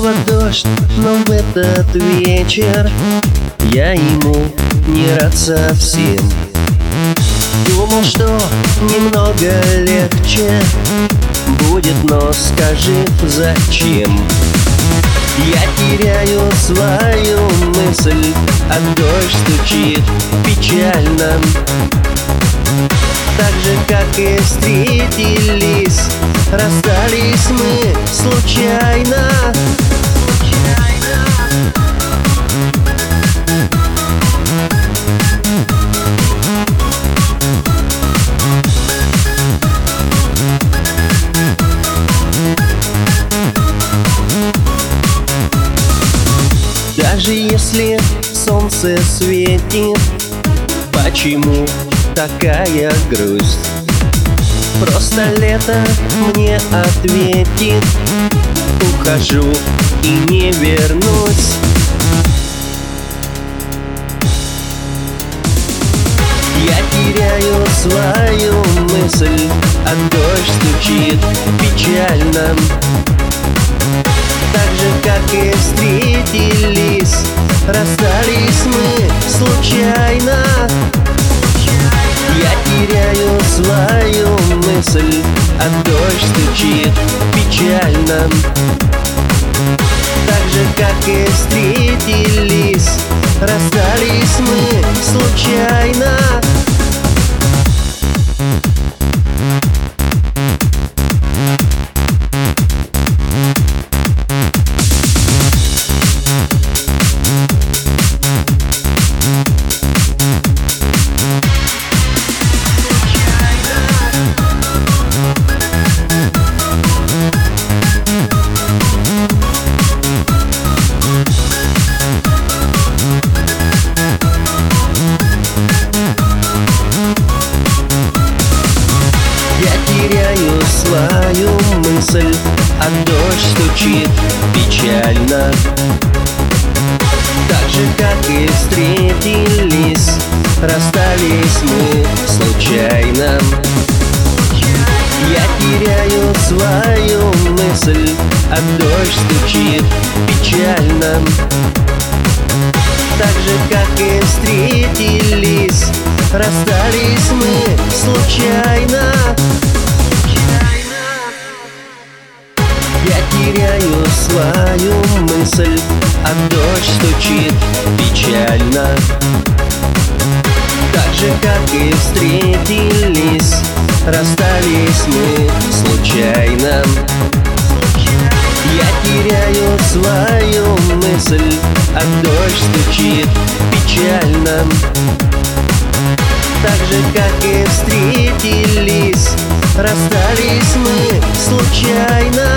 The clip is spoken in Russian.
снова дождь, но в этот вечер я ему не рад совсем. Думал, что немного легче будет, но скажи, зачем? Я теряю свою мысль, а дождь стучит печально. Так же, как и встретились, расстались мы случайно. Даже если солнце светит, почему такая грусть? Просто лето мне ответит, ухожу и не вернусь. Я теряю свою мысль, а дождь стучит печально. Так же, как и встретились, расстались мы случайно. Я теряю свою мысль, а дождь стучит печально. Так же, как и встретились, расстались мы случайно. Теряю свою мысль, а дождь стучит печально. Так же, как и встретились, расстались мы случайно. Я теряю свою мысль, а дождь стучит печально. Так же, как и встретились, расстались мы случайно. Я теряю свою мысль, а дождь стучит печально. Так же, как и встретились, расстались мы случайно. Я теряю свою мысль, а дождь стучит печально. Так же, как и встретились, расстались мы случайно.